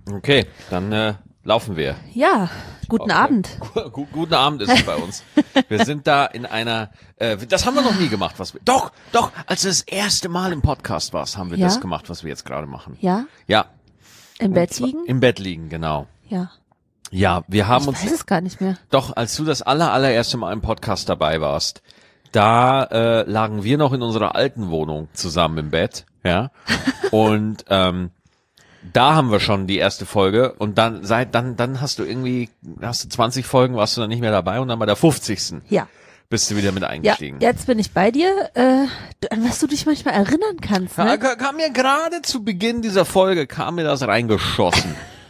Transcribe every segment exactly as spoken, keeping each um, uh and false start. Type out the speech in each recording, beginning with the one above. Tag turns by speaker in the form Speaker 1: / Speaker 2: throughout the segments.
Speaker 1: Okay, dann äh, laufen wir.
Speaker 2: Ja, guten
Speaker 1: Okay.
Speaker 2: Abend.
Speaker 1: Gu- Guten Abend ist es bei uns. Wir sind da in einer, äh, das haben wir noch nie gemacht, was wir, doch, doch, als du das erste Mal im Podcast warst, haben wir
Speaker 2: Ja?
Speaker 1: das gemacht, was wir jetzt gerade machen.
Speaker 2: Ja,
Speaker 1: Ja.
Speaker 2: im
Speaker 1: Und
Speaker 2: Bett
Speaker 1: zwar
Speaker 2: liegen?
Speaker 1: Im Bett liegen, genau.
Speaker 2: Ja.
Speaker 1: Ja, wir haben
Speaker 2: Ich
Speaker 1: uns,
Speaker 2: weiß es gar nicht mehr.
Speaker 1: doch, als du das aller, allererste Mal im Podcast dabei warst, da äh, lagen wir noch in unserer alten Wohnung zusammen im Bett, ja, und ähm, da haben wir schon die erste Folge und dann seit dann dann hast du irgendwie hast du zwanzig Folgen, warst du dann nicht mehr dabei und dann bei der fünfzigsten
Speaker 2: Ja.
Speaker 1: bist du wieder mit
Speaker 2: Ja,
Speaker 1: eingestiegen.
Speaker 2: jetzt bin ich bei dir, äh, du- an was du dich manchmal erinnern kannst,
Speaker 1: Ja,
Speaker 2: ne?
Speaker 1: ka- kam mir gerade zu Beginn dieser Folge kam mir das reingeschossen.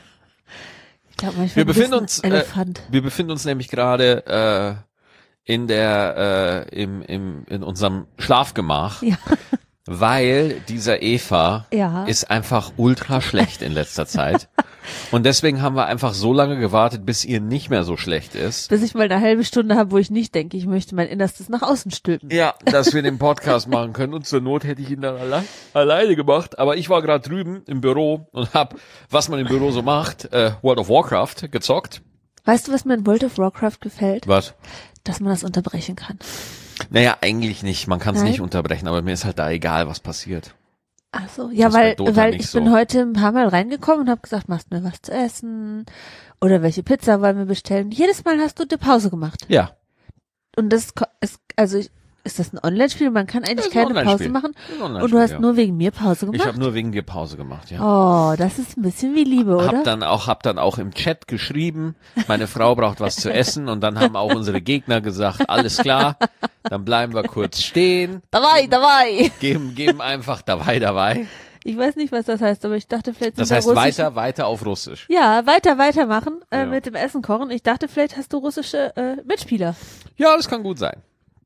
Speaker 2: Ich glaube, manchmal
Speaker 1: Wir
Speaker 2: bist
Speaker 1: befinden
Speaker 2: du ein
Speaker 1: uns äh,
Speaker 2: Elefant.
Speaker 1: wir befinden uns nämlich gerade äh, in der äh, im im in unserem Schlafgemach,
Speaker 2: Ja.
Speaker 1: weil dieser Eva
Speaker 2: Ja.
Speaker 1: ist einfach ultra schlecht in letzter Zeit. Und deswegen haben wir einfach so lange gewartet, bis ihr nicht mehr so schlecht ist.
Speaker 2: Bis ich mal eine halbe Stunde habe, wo ich nicht denke, ich möchte mein Innerstes nach außen stülpen.
Speaker 1: Ja, dass wir den Podcast machen können. Und zur Not hätte ich ihn dann alle alleine gemacht. Aber ich war gerade drüben im Büro und hab, was man im Büro so macht, äh, World of Warcraft gezockt.
Speaker 2: Weißt du, was mir in World of Warcraft gefällt?
Speaker 1: Was?
Speaker 2: Dass man das unterbrechen kann.
Speaker 1: Naja, eigentlich nicht. Man kann es
Speaker 2: Nein?
Speaker 1: nicht unterbrechen, aber mir ist halt da egal, was passiert.
Speaker 2: Ach so, ja,
Speaker 1: Das ist bei
Speaker 2: weil,
Speaker 1: Dota
Speaker 2: weil
Speaker 1: nicht
Speaker 2: ich
Speaker 1: so.
Speaker 2: bin heute ein paar Mal reingekommen und habe gesagt, machst du mir was zu essen? Oder welche Pizza wollen wir bestellen? Jedes Mal hast du eine Pause gemacht.
Speaker 1: Ja.
Speaker 2: Und das ko- ist, also ich, ist das ein Online-Spiel? Man kann
Speaker 1: Das
Speaker 2: eigentlich
Speaker 1: ist ein
Speaker 2: keine Pause
Speaker 1: Online-Spiel.
Speaker 2: machen.
Speaker 1: Das ist ein
Speaker 2: Und du
Speaker 1: Online-Spiel,
Speaker 2: hast
Speaker 1: ja.
Speaker 2: nur wegen mir Pause
Speaker 1: Ich
Speaker 2: gemacht?
Speaker 1: habe nur wegen dir Pause gemacht, ja.
Speaker 2: Oh, das ist ein bisschen wie Liebe, oder?
Speaker 1: Hab dann auch, hab dann auch im Chat geschrieben, meine Frau braucht was zu essen und dann haben auch unsere Gegner gesagt, alles klar, dann bleiben wir kurz stehen,
Speaker 2: Dabei, dabei.
Speaker 1: geben, geben einfach dabei, dabei.
Speaker 2: Ich weiß nicht, was das heißt, aber ich dachte vielleicht
Speaker 1: Das
Speaker 2: sind da
Speaker 1: heißt
Speaker 2: russische-
Speaker 1: weiter, weiter auf Russisch.
Speaker 2: Ja, weiter, weitermachen äh,
Speaker 1: Ja.
Speaker 2: mit dem Essen kochen. Ich dachte, vielleicht hast du russische äh, Mitspieler.
Speaker 1: Ja, das kann gut sein.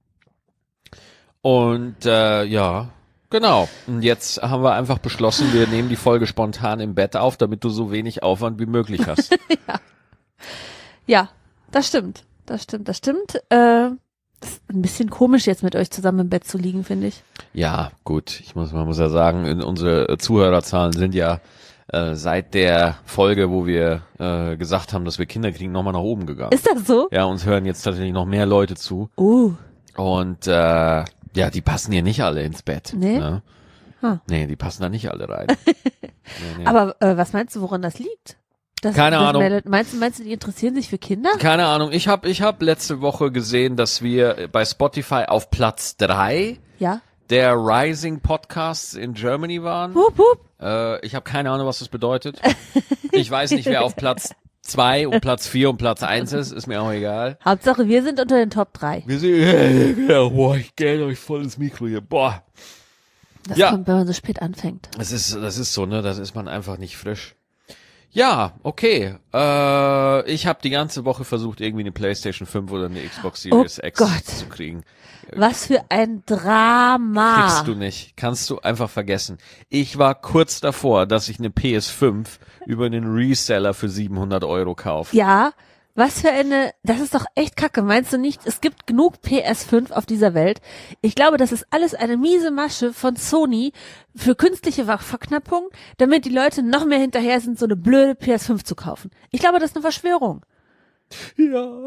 Speaker 1: Und äh, ja, genau. Und jetzt haben wir einfach beschlossen, wir nehmen die Folge spontan im Bett auf, damit du so wenig Aufwand wie möglich hast.
Speaker 2: Ja, das stimmt. Das stimmt, das stimmt. Äh, das ist ein bisschen komisch, jetzt mit euch zusammen im Bett zu liegen, finde ich.
Speaker 1: Ja, gut. Ich muss, man muss ja sagen, in unsere Zuhörerzahlen sind ja äh, seit der Folge, wo wir äh, gesagt haben, dass wir Kinder kriegen, nochmal nach oben gegangen.
Speaker 2: Ist das so?
Speaker 1: Ja, uns hören jetzt tatsächlich noch mehr Leute zu.
Speaker 2: Uh,
Speaker 1: Und äh, ja, die passen hier nicht alle ins Bett.
Speaker 2: Nee?
Speaker 1: Ne?
Speaker 2: Hm.
Speaker 1: Nee, die passen da nicht alle rein. nee, nee.
Speaker 2: aber äh, was meinst du, woran das liegt? Das,
Speaker 1: Keine
Speaker 2: das
Speaker 1: Ahnung.
Speaker 2: Meldet, meinst du, meinst du, die interessieren sich für Kinder?
Speaker 1: Keine Ahnung. Ich habe ich hab letzte Woche gesehen, dass wir bei Spotify auf Platz drei
Speaker 2: Ja.
Speaker 1: der Rising Podcasts in Germany waren.
Speaker 2: Hup, hup.
Speaker 1: Äh, ich habe keine Ahnung, was das bedeutet. Ich weiß nicht, wer auf Platz zwei und Platz vier und Platz eins ist. Ist mir auch egal.
Speaker 2: Hauptsache, wir sind unter den Top drei.
Speaker 1: Wir sind, ja, boah, ich gähne euch voll ins Mikro hier. Boah.
Speaker 2: Das
Speaker 1: Ja.
Speaker 2: kommt, wenn man so spät anfängt.
Speaker 1: Das ist, das ist so, ne? Das ist man einfach nicht frisch. Ja, okay. Äh, ich habe die ganze Woche versucht, irgendwie eine PlayStation fünf oder eine Xbox Series
Speaker 2: Oh
Speaker 1: X
Speaker 2: Gott.
Speaker 1: zu kriegen.
Speaker 2: Was für ein Drama.
Speaker 1: Kriegst du nicht. Kannst du einfach vergessen. Ich war kurz davor, dass ich eine P S fünf über einen Reseller für siebenhundert Euro kaufe.
Speaker 2: Ja, was für eine, das ist doch echt kacke. Meinst du nicht, es gibt genug P S fünf auf dieser Welt? Ich glaube, das ist alles eine miese Masche von Sony für künstliche Ver- Verknappung, damit die Leute noch mehr hinterher sind, so eine blöde P S fünf zu kaufen. Ich glaube, das ist eine Verschwörung.
Speaker 1: Ja.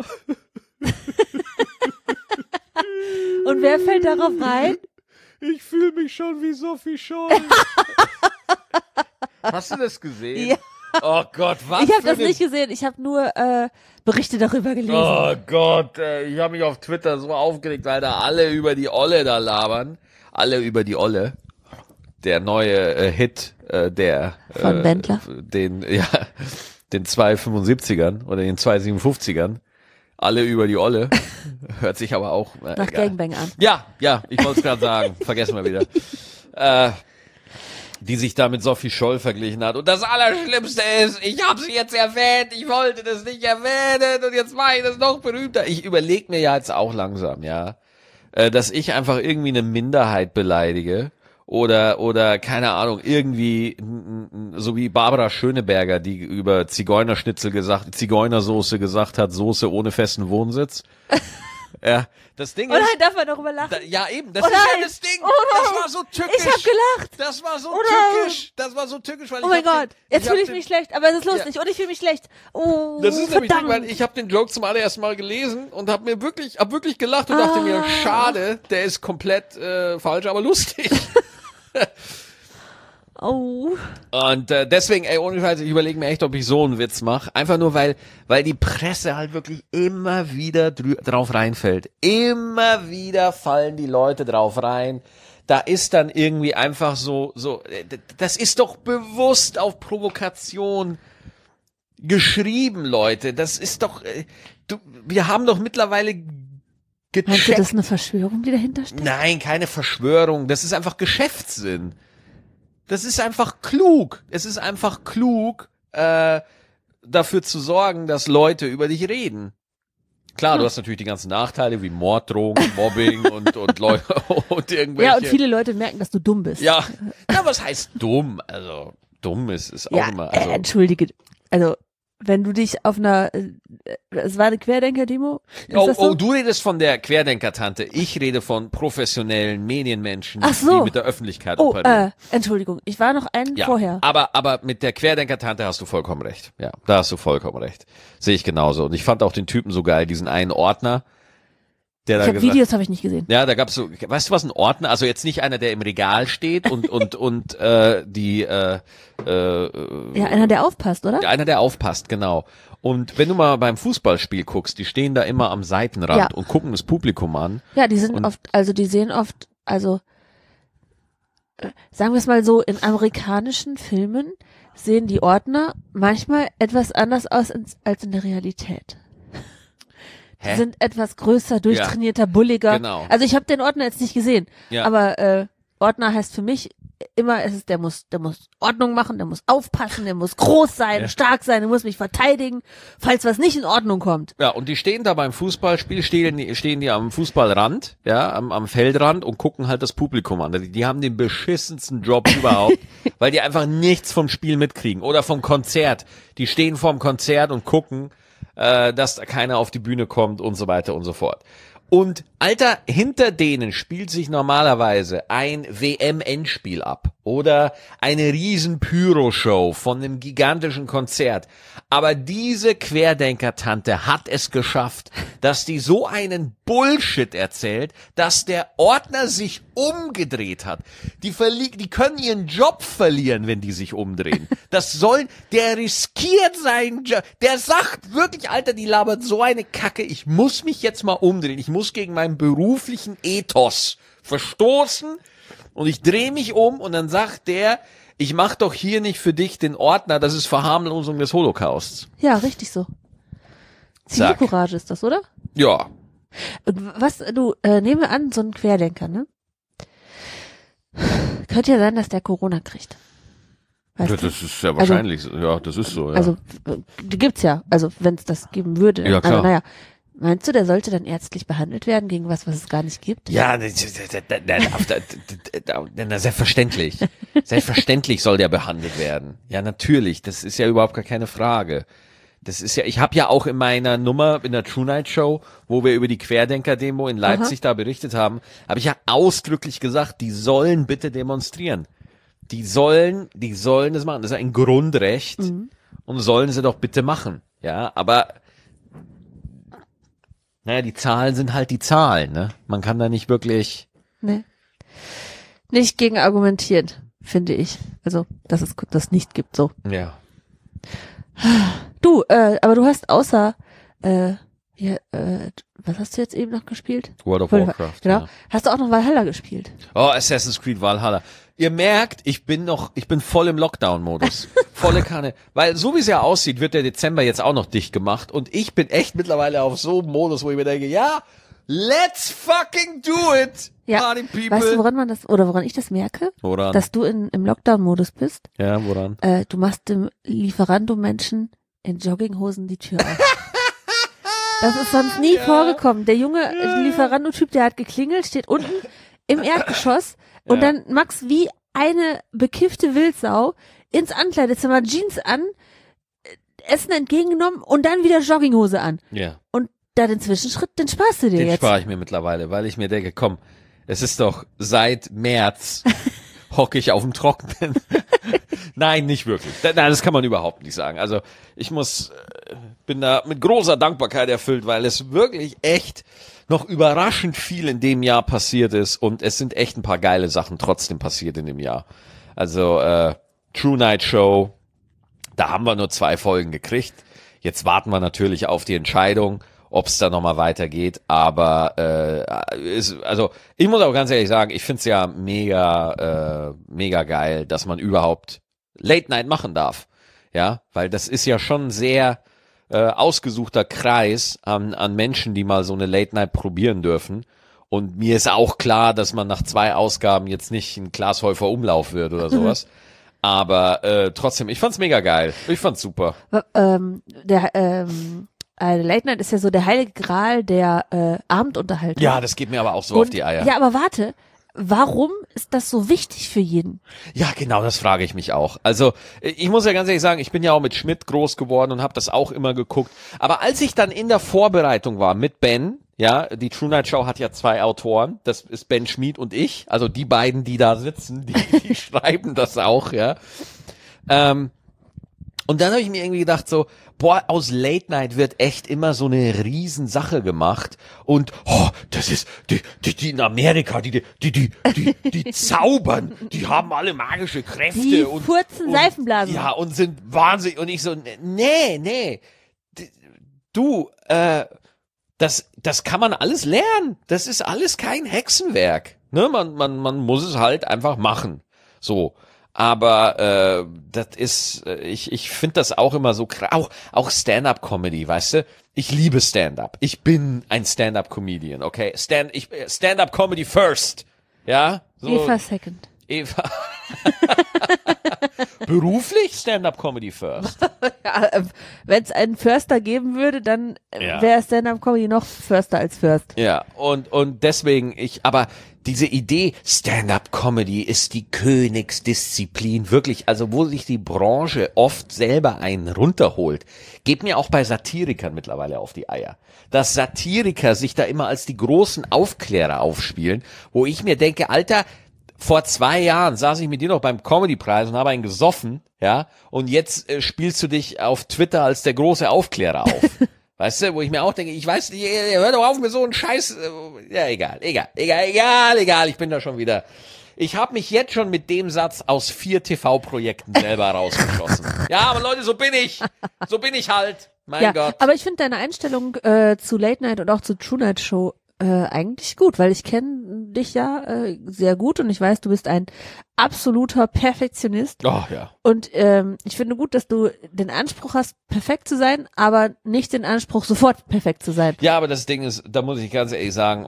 Speaker 2: Und wer fällt darauf rein?
Speaker 1: Ich fühle mich schon wie Sophie Scholl. Hast du das gesehen?
Speaker 2: Ja.
Speaker 1: Oh Gott, was
Speaker 2: Ich habe
Speaker 1: für
Speaker 2: das
Speaker 1: eine-
Speaker 2: nicht gesehen, ich habe nur äh, Berichte darüber gelesen.
Speaker 1: Oh Gott, ey, ich habe mich auf Twitter so aufgeregt, weil da alle über die Olle da labern. Alle über die Olle. Der neue äh, Hit, äh, der
Speaker 2: Von
Speaker 1: äh,
Speaker 2: Wendler?
Speaker 1: Den, ja, den zweihundertfünfundsiebzigern oder den zweihundertsiebenundfünfzigern. Alle über die Olle. Hört sich aber auch äh,
Speaker 2: Nach
Speaker 1: egal.
Speaker 2: Gangbang an.
Speaker 1: Ja, ja, ich wollte es gerade sagen. Vergessen wir wieder. Äh, die sich da mit Sophie Scholl verglichen hat. Und das Allerschlimmste ist, ich habe sie jetzt erwähnt, ich wollte das nicht erwähnen und jetzt mache ich das noch berühmter. Ich überlege mir ja jetzt auch langsam, ja, äh, dass ich einfach irgendwie eine Minderheit beleidige oder oder keine Ahnung, irgendwie n- n- so wie Barbara Schöneberger, die über Zigeunerschnitzel gesagt, Zigeunersoße gesagt hat, Soße ohne festen Wohnsitz. Ja, das Ding
Speaker 2: Oh nein,
Speaker 1: ist,
Speaker 2: darf man darüber lachen?
Speaker 1: da, ja eben, das
Speaker 2: Oh
Speaker 1: ist ja
Speaker 2: nein.
Speaker 1: das Ding.
Speaker 2: Oh no.
Speaker 1: Das war so tückisch.
Speaker 2: Ich hab gelacht.
Speaker 1: Das war so
Speaker 2: Oh no.
Speaker 1: tückisch. Das war so tückisch, weil
Speaker 2: Oh
Speaker 1: ich
Speaker 2: mein
Speaker 1: hab
Speaker 2: Gott,
Speaker 1: den,
Speaker 2: jetzt fühle
Speaker 1: hab
Speaker 2: ich
Speaker 1: den,
Speaker 2: mich schlecht, aber es ist lustig und ich fühle mich schlecht. Oh,
Speaker 1: Das ist nämlich
Speaker 2: verdammt.
Speaker 1: nicht, weil ich habe den Joke zum allerersten Mal gelesen und habe mir wirklich, hab wirklich gelacht und dachte
Speaker 2: Ah.
Speaker 1: mir, schade, der ist komplett äh, falsch, aber lustig.
Speaker 2: Oh.
Speaker 1: Und äh, deswegen, ey, ohne Scheiß, ich überlege mir echt, ob ich so einen Witz mache. Einfach nur, weil weil die Presse halt wirklich immer wieder drü- drauf reinfällt. Immer wieder fallen die Leute drauf rein. Da ist dann irgendwie einfach so, so, äh, d- das ist doch bewusst auf Provokation geschrieben, Leute. Das ist doch, äh, du, wir haben doch mittlerweile gecheckt.
Speaker 2: Meinst du, das ist eine Verschwörung, die dahinter steht?
Speaker 1: Nein, keine Verschwörung. Das ist einfach Geschäftssinn. Das ist einfach klug. Es ist einfach klug, äh, dafür zu sorgen, dass Leute über dich reden. Klar, du hast natürlich die ganzen Nachteile wie Morddrohungen, Mobbing und und Leute und irgendwelche.
Speaker 2: Ja, und viele Leute merken, dass du dumm bist.
Speaker 1: Ja, ja, was heißt dumm? Also dumm ist ist auch
Speaker 2: Ja,
Speaker 1: immer.
Speaker 2: äh,
Speaker 1: Also
Speaker 2: entschuldige. Also, wenn du dich auf einer, äh, es war eine Querdenker-Demo? Ist
Speaker 1: oh,
Speaker 2: das so?
Speaker 1: oh, du redest von der Querdenker-Tante. Ich rede von professionellen Medienmenschen,
Speaker 2: Ach so.
Speaker 1: die mit der Öffentlichkeit
Speaker 2: Oh,
Speaker 1: operieren.
Speaker 2: äh, Entschuldigung, ich war noch einen
Speaker 1: Ja,
Speaker 2: vorher.
Speaker 1: aber aber mit der Querdenker-Tante hast du vollkommen recht. Ja, da hast du vollkommen recht. Sehe ich genauso. Und ich fand auch den Typen so geil, diesen einen Ordner, der
Speaker 2: Ich
Speaker 1: da
Speaker 2: habe
Speaker 1: gesagt,
Speaker 2: Videos habe ich nicht gesehen.
Speaker 1: ja, da gab's so, weißt du was, ein Ordner, also jetzt nicht einer, der im Regal steht und und und äh, die äh, äh,
Speaker 2: Ja, einer, der aufpasst, oder?
Speaker 1: einer, der aufpasst, genau. Und wenn du mal beim Fußballspiel guckst, die stehen da immer am Seitenrand
Speaker 2: Ja.
Speaker 1: und gucken das Publikum an.
Speaker 2: Ja, die sind
Speaker 1: Und-
Speaker 2: oft, also die sehen oft, also äh, sagen wir es mal so, in amerikanischen Filmen sehen die Ordner manchmal etwas anders aus ins, als in der Realität. Die
Speaker 1: Hä?
Speaker 2: sind etwas größer, durchtrainierter, bulliger.
Speaker 1: Genau.
Speaker 2: Also ich habe den Ordner jetzt nicht gesehen,
Speaker 1: Ja.
Speaker 2: aber äh, Ordner heißt für mich immer, es ist, der muss, der muss Ordnung machen, der muss aufpassen, der muss groß sein,
Speaker 1: Ja.
Speaker 2: stark sein, der muss mich verteidigen, falls was nicht in Ordnung kommt.
Speaker 1: Ja, und die stehen da beim Fußballspiel, stehen die, stehen die am Fußballrand, ja, am, am Feldrand und gucken halt das Publikum an. Die, die haben den beschissensten Job überhaupt, weil die einfach nichts vom Spiel mitkriegen oder vom Konzert. Die stehen vorm Konzert und gucken, äh, dass da keiner auf die Bühne kommt und so weiter und so fort. Und Alter, hinter denen spielt sich normalerweise ein W M-Endspiel ab oder eine riesen Pyro-Show von einem gigantischen Konzert. Aber diese Querdenker-Tante hat es geschafft, dass die so einen Bullshit erzählt, dass der Ordner sich umgedreht hat. Die, verli- die können ihren Job verlieren, wenn die sich umdrehen. Das sollen, der riskiert seinen Job. Der sagt wirklich, Alter, die labert so eine Kacke. Ich muss mich jetzt mal umdrehen. Ich muss gegen meinen beruflichen Ethos verstoßen und ich drehe mich um und dann sagt der, ich mach doch hier nicht für dich den Ordner, das ist Verharmlosung des Holocausts.
Speaker 2: Ja, richtig so.
Speaker 1: Zack.
Speaker 2: Zivilcourage ist das, oder?
Speaker 1: Ja.
Speaker 2: Und was, du, äh, nehmen wir an, so ein Querdenker, ne? Könnte ja sein, dass der Corona kriegt. Weißt
Speaker 1: Ja,
Speaker 2: du?
Speaker 1: das ist ja wahrscheinlich, so. Ja, das ist so, ja.
Speaker 2: Also, äh, die gibt's ja. Also, wenn es das geben würde.
Speaker 1: Ja, klar.
Speaker 2: Also, naja. Meinst du, der sollte dann ärztlich behandelt werden gegen was, was es gar nicht gibt?
Speaker 1: Ja, das- das- das- das- das- das- das- selbstverständlich. Selbstverständlich soll der behandelt werden. Ja, natürlich. Das ist ja überhaupt gar keine Frage. Das ist ja, ich habe ja auch in meiner Nummer in der True Night Show, wo wir über die Querdenker-Demo in Leipzig da berichtet haben, habe ich ja ausdrücklich gesagt, die sollen bitte demonstrieren. Die sollen, die sollen das machen. Das ist ein Grundrecht und sollen sie doch bitte machen. Ja, aber naja, die Zahlen sind halt die Zahlen, ne? Man kann da nicht wirklich.
Speaker 2: Nee. Nicht gegen argumentieren, finde ich. Also, dass es das nicht gibt, so.
Speaker 1: Ja.
Speaker 2: Du, äh, aber du hast außer, äh, ja, äh, was hast du jetzt eben noch gespielt?
Speaker 1: World of
Speaker 2: World of-
Speaker 1: Warcraft.
Speaker 2: Genau.
Speaker 1: Ja.
Speaker 2: Hast du auch noch Valhalla gespielt?
Speaker 1: Oh, Assassin's Creed Valhalla. Ihr merkt, ich bin noch, ich bin voll im Lockdown-Modus. Volle Kanne. Weil so wie es ja aussieht, wird der Dezember jetzt auch noch dicht gemacht. Und ich bin echt mittlerweile auf so einem Modus, wo ich mir denke, ja, let's fucking do it,
Speaker 2: Ja.
Speaker 1: party people.
Speaker 2: Weißt du, woran man das, oder woran ich das merke?
Speaker 1: Woran?
Speaker 2: Dass du in, im Lockdown-Modus bist.
Speaker 1: ja, woran?
Speaker 2: Äh, du machst dem Lieferando-Menschen in Jogginghosen die Tür auf. Das ist sonst nie
Speaker 1: Ja.
Speaker 2: vorgekommen. Der junge Lieferando-Typ, der hat geklingelt, steht unten im Erdgeschoss und
Speaker 1: Ja.
Speaker 2: dann Max wie eine bekiffte Wildsau ins Ankleidezimmer, Jeans an, äh, Essen entgegengenommen und dann wieder Jogginghose an.
Speaker 1: Ja.
Speaker 2: Und da den Zwischenschritt, den sparst du dir
Speaker 1: Den
Speaker 2: jetzt.
Speaker 1: spare ich mir mittlerweile, weil ich mir denke, komm, es ist doch seit März hocke ich auf dem Trockenen. Nein, nicht wirklich. Nein, das kann man überhaupt nicht sagen. Also ich muss, äh, bin da mit großer Dankbarkeit erfüllt, weil es wirklich echt noch überraschend viel in dem Jahr passiert ist und es sind echt ein paar geile Sachen trotzdem passiert in dem Jahr. Also äh, True Night Show, da haben wir nur zwei Folgen gekriegt. Jetzt warten wir natürlich auf die Entscheidung, ob es da nochmal weitergeht. Aber äh, ist, also ich muss auch ganz ehrlich sagen, ich find's ja mega, äh, mega geil, dass man überhaupt Late Night machen darf. Ja, weil das ist ja schon sehr äh, ausgesuchter Kreis an, an Menschen, die mal so eine Late Night probieren dürfen. Und mir ist auch klar, dass man nach zwei Ausgaben jetzt nicht ein Klaas Häufer Umlauf wird oder sowas. Aber äh, trotzdem, ich fand's mega geil. Ich fand's super.
Speaker 2: Ähm, der, ähm, äh, Late Night ist ja so der heilige Gral der äh, Abendunterhaltung.
Speaker 1: Ja, das geht mir aber auch so
Speaker 2: Und,
Speaker 1: auf die Eier.
Speaker 2: Ja, aber warte, warum ist das so wichtig für jeden?
Speaker 1: Ja, genau, das frage ich mich auch. Also ich muss ja ganz ehrlich sagen, ich bin ja auch mit Schmidt groß geworden und habe das auch immer geguckt. Aber als ich dann in der Vorbereitung war mit Ben, ja, die True Night Show hat ja zwei Autoren, das ist Ben Schmid und ich, also die beiden, die da sitzen, die, die schreiben das auch, ja. Ähm, und dann habe ich mir irgendwie gedacht so, boah, aus Late Night wird echt immer so eine Riesensache gemacht und oh, das ist die die die in Amerika, die die die die die, die zaubern, die haben alle magische Kräfte
Speaker 2: Die
Speaker 1: und
Speaker 2: furzen
Speaker 1: und,
Speaker 2: Seifenblasen.
Speaker 1: Ja, und sind wahnsinnig und ich so nee, nee. Du, äh das das kann man alles lernen. Das ist alles kein Hexenwerk. Ne, man man man muss es halt einfach machen. So. Aber äh, das ist, äh, ich ich finde das auch immer so krass. Auch, auch Stand-up-Comedy, weißt du? Ich liebe Stand-up. Ich bin ein Stand-up-Comedian, okay? Stand, ich Stand-up-Comedy first, ja? So,
Speaker 2: Eva second.
Speaker 1: Eva. Beruflich Stand-up-Comedy first.
Speaker 2: Ja, äh, wenn es einen Förster geben würde, dann äh,
Speaker 1: Ja.
Speaker 2: wäre Stand-up-Comedy noch Förster als First.
Speaker 1: Ja, und und deswegen ich, aber diese Idee Stand-up-Comedy ist die Königsdisziplin, wirklich, also wo sich die Branche oft selber einen runterholt, geht mir auch bei Satirikern mittlerweile auf die Eier. Dass Satiriker sich da immer als die großen Aufklärer aufspielen, wo ich mir denke, Alter, vor zwei Jahren saß ich mit dir noch beim Comedy-Preis und habe einen gesoffen, ja, und jetzt äh, spielst du dich auf Twitter als der große Aufklärer auf. Weißt du, wo ich mir auch denke, ich weiß nicht, hör doch auf mit so einem Scheiß. Ja, egal, egal, egal, egal, egal, ich bin da schon wieder. Ich habe mich jetzt schon mit dem Satz aus vier T V-Projekten selber rausgeschossen. Ja, aber Leute, so bin ich. So bin ich halt. Mein
Speaker 2: Ja,
Speaker 1: Gott.
Speaker 2: aber ich finde deine Einstellung äh, zu Late Night und auch zu True Night Show äh, eigentlich gut, weil ich kenne dich ja äh, sehr gut und ich weiß, du bist ein absoluter Perfektionist.
Speaker 1: Oh ja.
Speaker 2: Und ähm, ich finde gut, dass du den Anspruch hast, perfekt zu sein, aber nicht den Anspruch, sofort perfekt zu sein.
Speaker 1: Ja, aber das Ding ist, da muss ich ganz ehrlich sagen,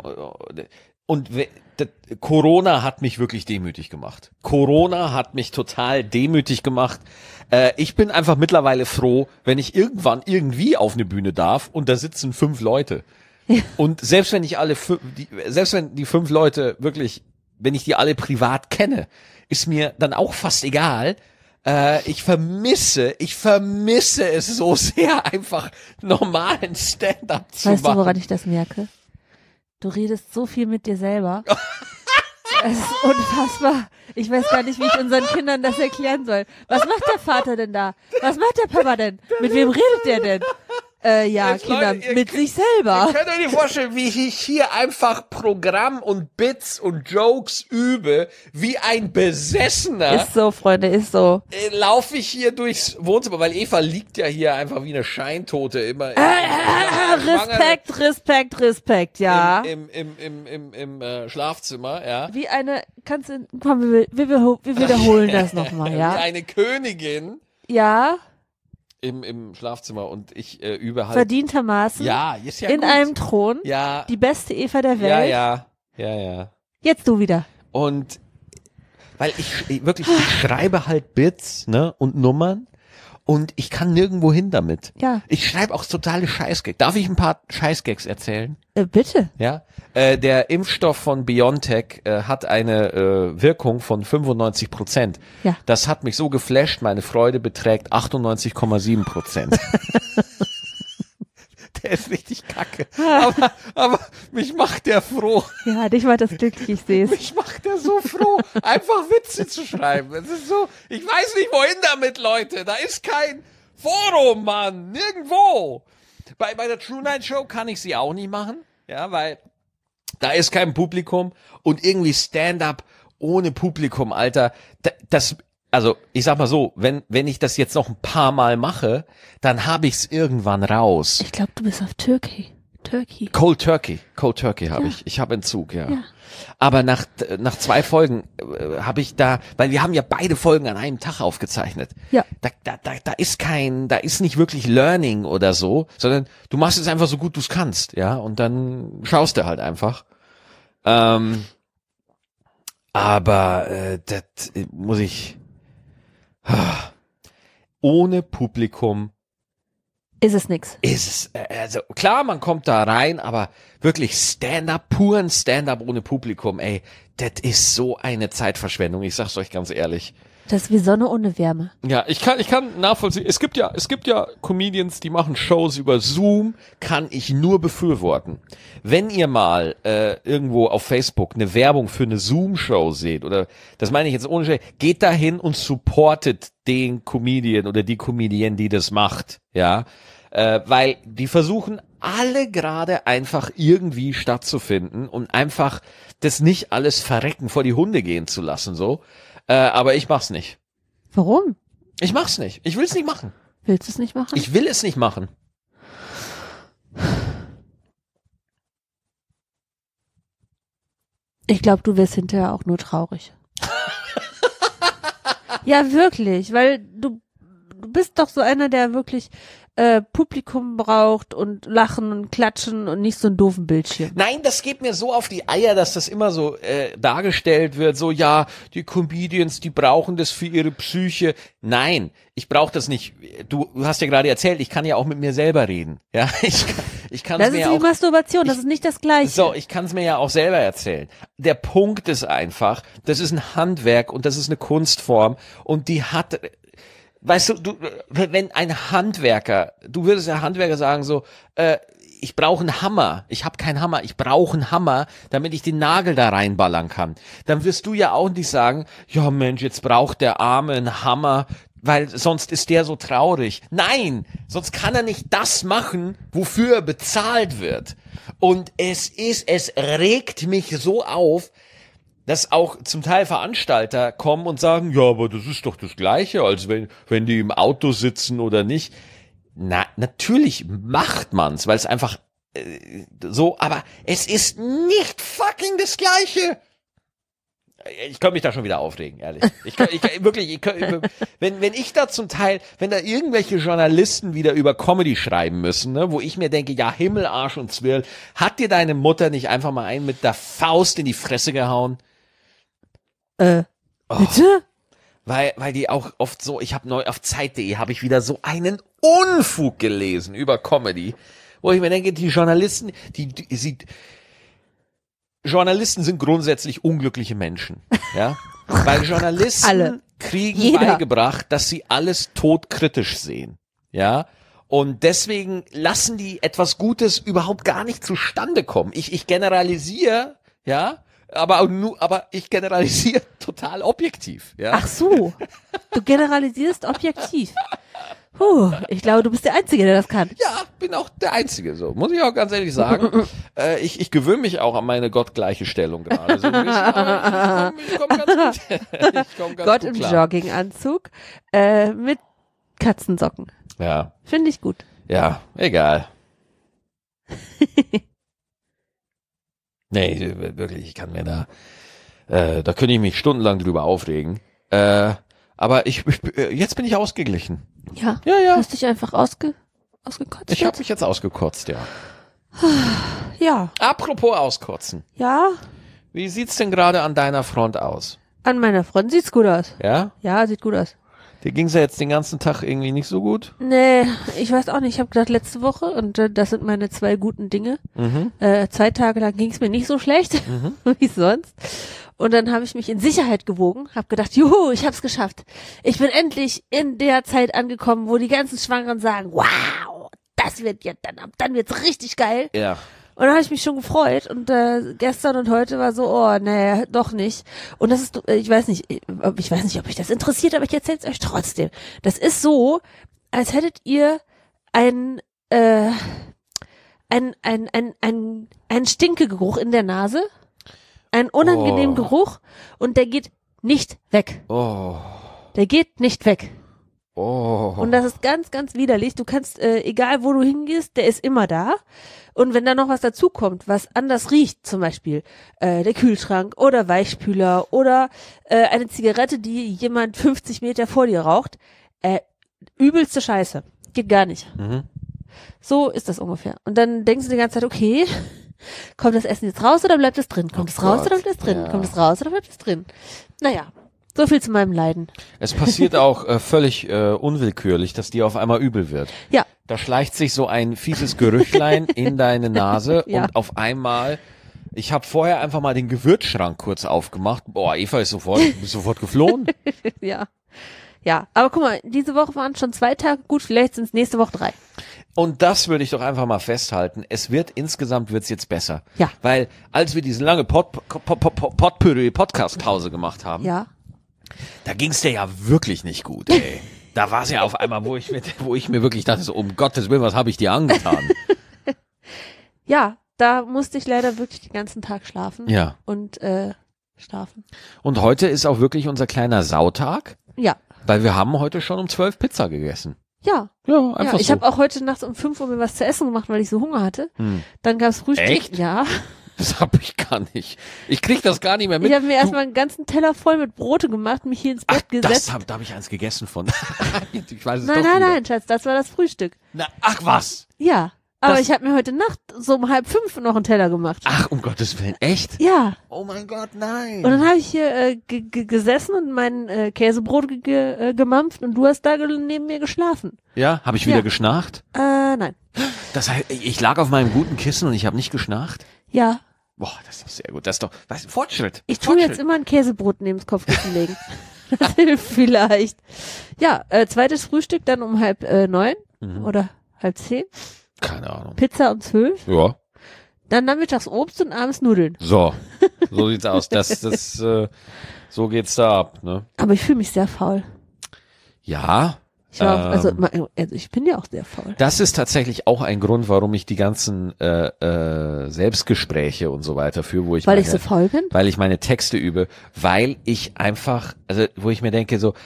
Speaker 1: und we- das, Corona hat mich wirklich demütig gemacht. Corona hat mich total demütig gemacht. Äh, ich bin einfach mittlerweile froh, wenn ich irgendwann irgendwie auf eine Bühne darf und da sitzen fünf Leute.
Speaker 2: Ja.
Speaker 1: Und selbst wenn ich alle fünf, die, selbst wenn die fünf Leute wirklich, wenn ich die alle privat kenne, ist mir dann auch fast egal. Äh, ich vermisse, ich vermisse es so sehr, einfach normalen Stand-up zu
Speaker 2: Weißt
Speaker 1: machen.
Speaker 2: du, woran ich das merke? Du redest so viel mit dir selber. Es ist unfassbar. Ich weiß gar nicht, wie ich unseren Kindern das erklären soll. Was macht der Vater denn da? Was macht der Papa denn? Mit wem redet der denn? Äh, ja,
Speaker 1: Jetzt,
Speaker 2: Kinder,
Speaker 1: Leute, ihr
Speaker 2: mit
Speaker 1: könnt-
Speaker 2: sich selber.
Speaker 1: Ihr könnt euch nicht vorstellen, wie ich hier einfach Programm und Bits und Jokes übe, wie ein Besessener.
Speaker 2: Ist so, Freunde, ist so.
Speaker 1: Äh, laufe ich hier durchs Wohnzimmer, weil Eva liegt ja hier einfach wie eine Scheintote immer.
Speaker 2: Ah, Respekt, Respekt, Respekt, ja.
Speaker 1: Im, im, im, im, im äh, Schlafzimmer, ja.
Speaker 2: Wie eine, kannst du, komm, wir, wir, wir, wir wiederholen das nochmal,
Speaker 1: Wie
Speaker 2: ja?
Speaker 1: eine Königin
Speaker 2: Ja,
Speaker 1: im, im Schlafzimmer und ich äh, übe halt.
Speaker 2: verdientermaßen.
Speaker 1: Ja, ist ja
Speaker 2: in
Speaker 1: gut.
Speaker 2: einem Thron.
Speaker 1: Ja,
Speaker 2: Die beste Eva der Welt.
Speaker 1: ja, ja, ja, ja.
Speaker 2: Jetzt du wieder.
Speaker 1: Und weil ich, ich wirklich, ich schreibe halt Bits, ne, und Nummern und ich kann nirgendwo hin damit.
Speaker 2: Ja.
Speaker 1: Ich schreibe auch totale Scheißgags. Darf ich ein paar Scheißgags erzählen?
Speaker 2: Äh, bitte.
Speaker 1: Ja. Äh, der Impfstoff von BioNTech äh, hat eine äh, Wirkung von fünfundneunzig Prozent.
Speaker 2: Ja.
Speaker 1: Das hat mich so geflasht, meine Freude beträgt achtundneunzig Komma sieben Prozent. Der ist richtig kacke. Aber, aber mich macht der froh.
Speaker 2: Ja, dich macht das glücklich, ich sehe es.
Speaker 1: Mich macht der so froh, einfach Witze zu schreiben. Es ist so, ich weiß nicht, wohin damit, Leute. Da ist kein Forum, Mann. Nirgendwo. Bei, bei der True Night Show kann ich sie auch nicht machen. Ja, weil da ist kein Publikum und irgendwie Stand-up ohne Publikum, Alter. Das, also ich sag mal so, wenn wenn ich das jetzt noch ein paar Mal mache, dann habe ich's irgendwann raus.
Speaker 2: Ich glaube, du bist auf Turkey. Turkey.
Speaker 1: Cold Turkey, Cold Turkey habe
Speaker 2: Ja.
Speaker 1: ich. Ich habe Entzug, ja.
Speaker 2: Ja.
Speaker 1: Aber nach nach zwei Folgen äh, habe ich da, weil wir haben ja beide Folgen an einem Tag aufgezeichnet.
Speaker 2: Ja.
Speaker 1: Da da da, da ist kein, da ist nicht wirklich Learning oder so, sondern du machst es einfach so gut du's kannst, ja, und dann schaust du halt einfach. Ähm, aber äh, das muss ich ohne Publikum
Speaker 2: Ist es nix.
Speaker 1: ist es, äh, also klar, man kommt da rein, aber wirklich Stand-up, puren Stand-up ohne Publikum, ey, das ist so eine Zeitverschwendung, ich sag's euch ganz ehrlich.
Speaker 2: Das ist wie Sonne ohne Wärme.
Speaker 1: Ja, ich kann, ich kann nachvollziehen, es gibt ja, es gibt ja Comedians, die machen Shows über Zoom, kann ich nur befürworten. Wenn ihr mal äh, irgendwo auf Facebook eine Werbung für eine Zoom-Show seht, oder das meine ich jetzt ohne Scheiß, geht dahin und supportet den Comedian oder die Comedian, die das macht, ja, äh, weil die versuchen alle gerade einfach irgendwie stattzufinden und einfach das nicht alles verrecken vor die Hunde gehen zu lassen, so. Äh, aber ich mach's nicht.
Speaker 2: Warum?
Speaker 1: Ich mach's nicht. Ich will's nicht machen.
Speaker 2: Willst du es nicht machen?
Speaker 1: Ich will es nicht machen.
Speaker 2: Ich glaube, du wirst hinterher auch nur traurig. Ja, wirklich, weil du, du bist doch so einer, der wirklich äh, Publikum braucht und Lachen und Klatschen und nicht so einen doofen Bildschirm.
Speaker 1: Nein, das geht mir so auf die Eier, dass das immer so äh, dargestellt wird, so ja, die Comedians, die brauchen das für ihre Psyche. Nein, ich brauche das nicht. Du, du hast ja gerade erzählt, ich kann ja auch mit mir selber reden. Ja, ich, ich kann
Speaker 2: Das
Speaker 1: mir
Speaker 2: ist
Speaker 1: ja
Speaker 2: wie
Speaker 1: auch
Speaker 2: Masturbation, das
Speaker 1: ich-
Speaker 2: ist nicht das Gleiche.
Speaker 1: So, ich kann es mir ja auch selber erzählen. Der Punkt ist einfach, das ist ein Handwerk und das ist eine Kunstform und die hat, weißt du, du, wenn ein Handwerker, du würdest ja Handwerker sagen so, äh, ich brauche einen Hammer, ich habe keinen Hammer, ich brauche einen Hammer, damit ich den Nagel da reinballern kann. Dann wirst du ja auch nicht sagen, ja Mensch, jetzt braucht der Arme einen Hammer, weil sonst ist der so traurig. Nein, sonst kann er nicht das machen, wofür er bezahlt wird. Und es ist, es regt mich so auf, dass auch zum Teil Veranstalter kommen und sagen, ja, aber das ist doch das Gleiche, als wenn, wenn die im Auto sitzen oder nicht. Na, natürlich macht man's, weil es einfach äh, so, aber es ist nicht fucking das Gleiche. Ich könnte mich da schon wieder aufregen, ehrlich. Ich, kann, ich kann, wirklich, ich kann, wenn wenn ich da zum Teil, wenn da irgendwelche Journalisten wieder über Comedy schreiben müssen, ne, wo ich mir denke, ja Himmel, Arsch und Zwirl, hat dir deine Mutter nicht einfach mal einen mit der Faust in die Fresse gehauen?
Speaker 2: Äh, bitte?
Speaker 1: Weil weil die auch oft so, ich habe neu auf Zeit punkt de habe ich wieder so einen Unfug gelesen über Comedy, wo ich mir denke, die Journalisten, die, die sie Journalisten sind grundsätzlich unglückliche Menschen, ja? Weil Journalisten
Speaker 2: Alle.
Speaker 1: kriegen
Speaker 2: Jeder.
Speaker 1: beigebracht, dass sie alles todkritisch sehen, ja? Und deswegen lassen die etwas Gutes überhaupt gar nicht zustande kommen. Ich ich generalisiere, ja? Aber auch nur, aber ich generalisiere total objektiv, ja?
Speaker 2: Ach so, du generalisierst objektiv. Puh, ich glaube, du bist der Einzige, der das kann.
Speaker 1: Ja, bin auch der Einzige, so. Muss ich auch ganz ehrlich sagen. äh, ich ich gewöhne mich auch an meine gottgleiche Stellung gerade. So ein bisschen, aber ich komme komm ganz gut. ich komm ganz
Speaker 2: Gott
Speaker 1: gut
Speaker 2: im
Speaker 1: klar.
Speaker 2: Jogginganzug äh, mit Katzensocken.
Speaker 1: Ja,
Speaker 2: Finde ich gut.
Speaker 1: ja, egal. Nee, wirklich, ich kann mir da, äh, da könnte ich mich stundenlang drüber aufregen. Äh, aber ich, ich, jetzt bin ich ausgeglichen.
Speaker 2: Ja,
Speaker 1: Ja, ja.
Speaker 2: hast dich einfach ausge, ausgekotzt?
Speaker 1: Ich habe
Speaker 2: jetzt?
Speaker 1: mich jetzt ausgekotzt, ja.
Speaker 2: Ja,
Speaker 1: Apropos auskotzen.
Speaker 2: ja,
Speaker 1: Wie sieht's denn gerade an deiner Front aus?
Speaker 2: an meiner Front sieht's gut aus.
Speaker 1: Ja?
Speaker 2: Ja, sieht gut aus.
Speaker 1: Dir ging's ja jetzt den ganzen Tag irgendwie nicht so gut?
Speaker 2: Nee, ich weiß auch nicht. Ich habe gedacht, letzte Woche, und äh, das sind meine zwei guten Dinge,
Speaker 1: Mhm.
Speaker 2: äh, zwei Tage lang ging's mir nicht so schlecht, wie sonst. Und dann habe ich mich in Sicherheit gewogen, habe gedacht, juhu, ich hab's geschafft. Ich bin endlich in der Zeit angekommen, wo die ganzen Schwangeren sagen, wow, das wird ja dann, dann wird's richtig geil.
Speaker 1: Ja.
Speaker 2: Und dann habe ich mich schon gefreut und äh, gestern und heute war so, oh, nee, doch nicht. Und das ist, äh, ich weiß nicht, ich weiß nicht, ob euch das interessiert, aber ich erzähle es euch trotzdem. Das ist so, als hättet ihr ein, äh, ein, ein, ein, ein, ein Stinkegeruch in der Nase, einen unangenehmen
Speaker 1: Oh.
Speaker 2: Geruch und der geht nicht weg.
Speaker 1: Oh.
Speaker 2: Der geht nicht weg.
Speaker 1: Oh.
Speaker 2: Und das ist ganz, ganz widerlich. Du kannst, äh, egal wo du hingehst, der ist immer da. Und wenn da noch was dazukommt, was anders riecht, zum Beispiel äh, der Kühlschrank oder Weichspüler oder äh, eine Zigarette, die jemand fünfzig Meter vor dir raucht, äh, übelste Scheiße. Geht gar nicht.
Speaker 1: Mhm.
Speaker 2: So ist das ungefähr. Und dann denkst du die ganze Zeit, okay, kommt das Essen jetzt raus oder bleibt es drin? Kommt
Speaker 1: Oh
Speaker 2: es raus
Speaker 1: Gott,
Speaker 2: oder bleibt es drin?
Speaker 1: ja.
Speaker 2: Kommt es raus oder bleibt es drin? Naja, so viel zu meinem Leiden.
Speaker 1: Es passiert auch äh, völlig äh, unwillkürlich, dass dir auf einmal übel wird.
Speaker 2: Ja,
Speaker 1: Da schleicht sich so ein fieses Gerüchlein in deine Nase
Speaker 2: Ja.
Speaker 1: und auf einmal, ich habe vorher einfach mal den Gewürzschrank kurz aufgemacht. Boah, Eva ist sofort, ist sofort geflohen.
Speaker 2: ja. Ja, aber guck mal, diese Woche waren schon zwei Tage gut, vielleicht sind es nächste Woche drei.
Speaker 1: Und das würde ich doch einfach mal festhalten. Es wird insgesamt wird's jetzt besser.
Speaker 2: Ja.
Speaker 1: Weil als wir diese lange Pot, Pot, Pot, Pot, Potpourri Podcast Pause gemacht haben,
Speaker 2: Ja.
Speaker 1: da ging's dir ja wirklich nicht gut, ey. Da war's ja auf einmal, wo ich mir, wo ich mir wirklich dachte, so, um Gottes Willen, was habe ich dir angetan?
Speaker 2: Ja, da musste ich leider wirklich den ganzen Tag schlafen.
Speaker 1: Ja.
Speaker 2: Und äh, schlafen.
Speaker 1: Und heute ist auch wirklich unser kleiner Sautag,
Speaker 2: Ja.
Speaker 1: weil wir haben heute schon um zwölf Pizza gegessen.
Speaker 2: Ja.
Speaker 1: Ja, einfach
Speaker 2: Ja, ich
Speaker 1: so.
Speaker 2: habe auch heute nachts um fünf Uhr mir was zu essen gemacht, weil ich so Hunger hatte.
Speaker 1: Hm.
Speaker 2: Dann gab's Frühstück.
Speaker 1: Echt?
Speaker 2: Ja.
Speaker 1: Das hab ich gar nicht. Ich krieg das gar nicht mehr mit.
Speaker 2: Ich habe mir
Speaker 1: Du-
Speaker 2: erstmal einen ganzen Teller voll mit Brote gemacht, mich hier ins Bett
Speaker 1: Ach,
Speaker 2: gesetzt.
Speaker 1: das hab, da habe ich eins gegessen von. Ich weiß es
Speaker 2: nein,
Speaker 1: doch
Speaker 2: nein,
Speaker 1: wieder.
Speaker 2: nein, Schatz, das war das Frühstück.
Speaker 1: Na, ach was.
Speaker 2: Ja. Aber
Speaker 1: Das-
Speaker 2: ich habe mir heute Nacht so um halb fünf noch einen Teller gemacht.
Speaker 1: Ach, um Gottes Willen, echt?
Speaker 2: Ja.
Speaker 1: Oh mein Gott, nein.
Speaker 2: Und dann habe ich hier äh, ge ge gesessen und mein äh, Käsebrot ge ge äh, gemampft und du hast da ge neben mir geschlafen.
Speaker 1: Ja, habe ich wieder
Speaker 2: Ja.
Speaker 1: geschnarcht?
Speaker 2: Äh, nein.
Speaker 1: Das heißt, ich lag auf meinem guten Kissen und ich habe nicht geschnarcht?
Speaker 2: Ja.
Speaker 1: Boah, das ist doch sehr gut. Das ist doch, was, Fortschritt.
Speaker 2: Ich tue
Speaker 1: Fortschritt.
Speaker 2: jetzt immer ein Käsebrot neben das Kopfkissen legen. Das hilft vielleicht. Ja, äh, zweites Frühstück dann um halb äh, neun
Speaker 1: Mhm.
Speaker 2: oder halb zehn.
Speaker 1: Keine Ahnung.
Speaker 2: Pizza um zwölf.
Speaker 1: Ja.
Speaker 2: Dann nachmittags Obst und abends Nudeln.
Speaker 1: So, so sieht's aus. Das, das, äh, so geht's da ab, ne?
Speaker 2: Aber ich fühle mich sehr faul.
Speaker 1: Ja.
Speaker 2: Ich war auch, also,
Speaker 1: ähm,
Speaker 2: ma- also ich bin ja auch sehr faul.
Speaker 1: Das ist tatsächlich auch ein Grund, warum ich die ganzen äh, äh, Selbstgespräche und so weiter führe, wo ich
Speaker 2: Weil
Speaker 1: meine,
Speaker 2: ich so faul bin?
Speaker 1: weil ich meine Texte übe, weil ich einfach, also wo ich mir denke, so